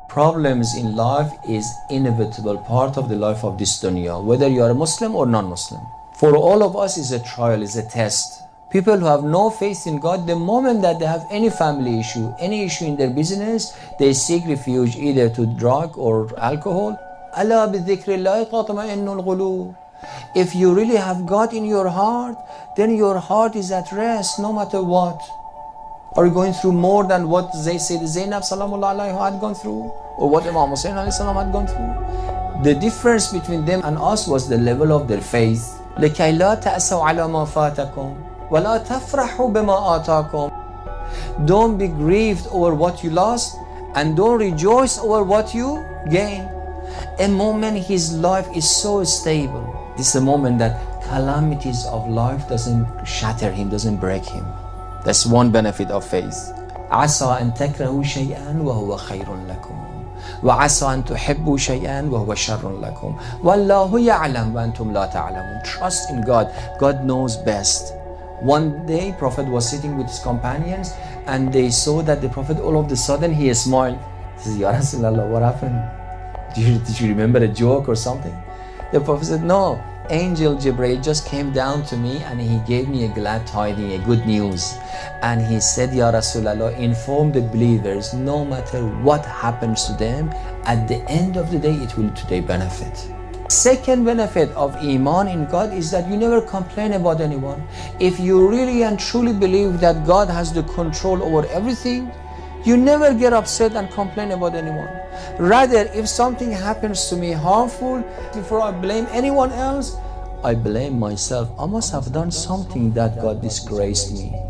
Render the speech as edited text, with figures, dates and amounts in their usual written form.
Problems in life is inevitable part of the life of this dunya, whether you are a Muslim or non-Muslim. For all of us is a trial, is a test. People who have no faith in God, the moment that they have any family issue, any issue in their business, they seek refuge either to drug or alcohol. Ala bi dhikrillahi tatma'innul qulub. If you really have God in your heart, then your heart is at rest no matter what. Are you going through more than what they said Zainab Salamullah alayha had gone through? Or what Imam Hussein alayhi salam had gone through? The difference between them and us was the level of their faith. لَكَيْ لَا تَأْسَوْا عَلَى مَا فَاتَكُمْ وَلَا تَفْرَحُوا بِمَا آتَاكُمْ. Don't be grieved over what you lost, and don't rejoice over what you gain. A moment his life is so stable. This is a moment that calamities of life doesn't shatter him, doesn't break him. That's one benefit of faith. عَسَىٰ أَن تَكْرَهُوا شَيْئًا وَهُوَ خَيْرٌ لَكُمْ وَعَسَىٰ أَن تُحِبُّوا شَيْئًا وَهُوَ شَرٌ لَكُمْ وَاللَّهُ يَعْلَمُ وَأَنْتُمْ لَا تَعْلَمُونَ. Trust in God. God knows best. One day, Prophet was sitting with his companions and they saw that the Prophet, all of a sudden, he smiled. He says, Ya Rasulallah, what happened? Did you remember a joke or something? The Prophet said, no. Angel Jibreel just came down to me and he gave me a glad tidings, a good news. And he said, Ya Rasulallah, inform the believers, no matter what happens to them, at the end of the day, it will to their benefit. Second benefit of Iman in God is that you never complain about anyone. If you really and truly believe that God has the control over everything, you never get upset and complain about anyone. Rather, if something happens to me harmful, before I blame anyone else, I blame myself. I must have done something that God disgraced me.